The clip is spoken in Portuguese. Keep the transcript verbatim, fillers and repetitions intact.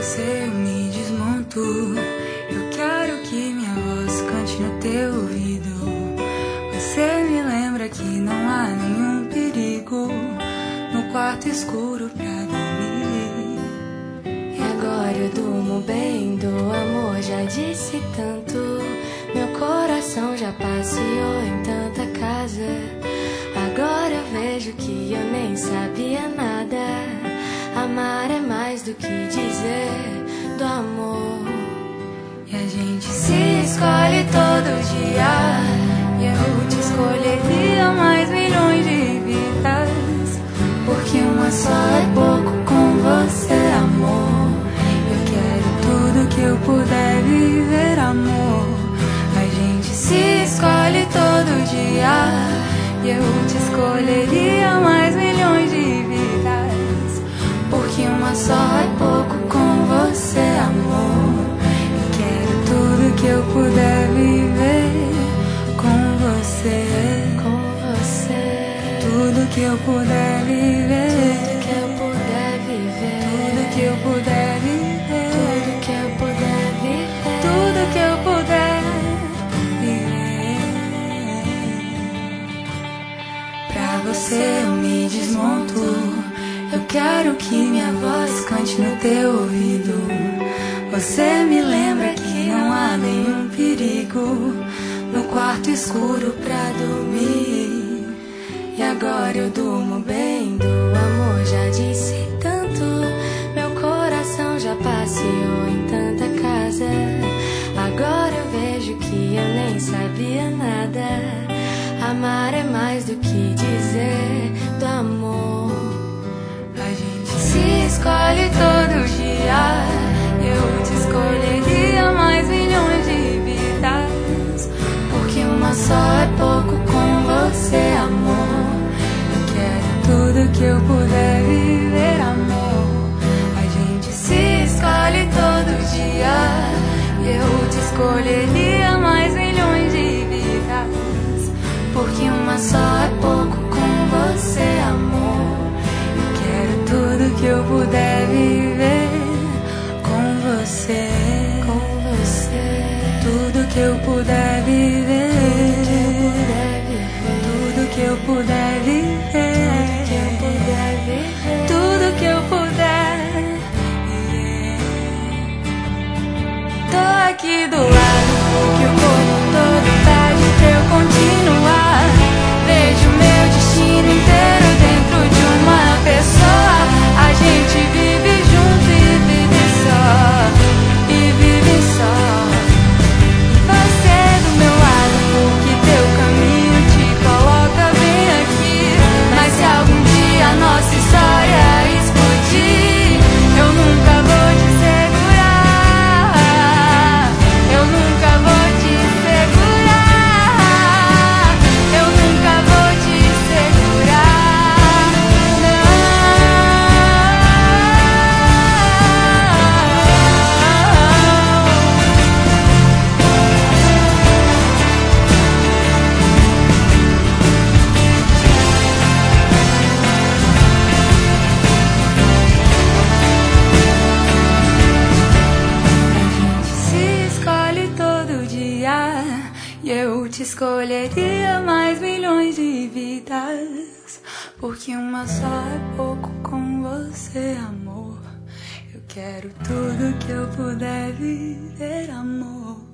você eu me desmonto. Eu quero que minha voz cante no teu ouvido. Você me lembra que não há nenhum perigo no quarto escuro pra dormir. E agora eu durmo bem, do amor já disse tanto. Meu coração já passeou em tanta casa. Agora eu vejo que eu nem sabia nada. Amar é mais do que dizer do amor. E a gente se escolhe todo dia. E eu te escolheria mais milhões de vidas, porque uma só é pouco com você, amor. Eu quero tudo que eu puder viver, amor. A gente se escolhe todo dia. E eu te escolheria mais milhões de vidas, porque uma só é pouco com você, amor. Eu quero tudo que eu puder viver com você. Com você. Tudo que eu puder viver. Tudo que eu puder viver. Tudo que eu puder viver. Tudo que eu puder viver. Tudo que eu puder viver. Pra você eu me desmonto. Eu quero que minha voz cante no teu ouvido. Você me lembra que não há nenhum perigo no quarto escuro pra dormir. E agora eu durmo bem, do amor já disse tanto. Meu coração já passeou em tanta casa. Agora eu vejo que eu nem sabia nada. Amar é mais do que dizer do amor. A gente se escolhe todo dia. Eu te escolheria mais milhões de vidas, porque uma só é pouco com você, amor. Eu quero tudo que eu puder viver, amor. A gente se escolhe todo dia. Eu te escolheria mais milhões de vidas, porque uma só é pouco com você, amor. Eu quero tudo que eu puder viver com você. Com você. Tudo que eu puder viver. Tudo que eu puder viver. Tudo que eu puder viver. Tô aqui do lado, que o corpo todo pede pra eu continuar. Vejo meu destino inteiro dentro de uma pessoa. A gente vive junto e vive só. E vive só. E você do meu lado, porque teu caminho te coloca bem aqui. Mas se algum dia a nossa história explodir, eu nunca vou te segurar. Eu nunca vou te segurar. Eu nunca vou te segurar. Não. A gente se escolhe todo dia. E eu te escolheria mais milhões de vidas, porque uma só é pouco com você, amor. Eu quero tudo que eu puder viver, amor.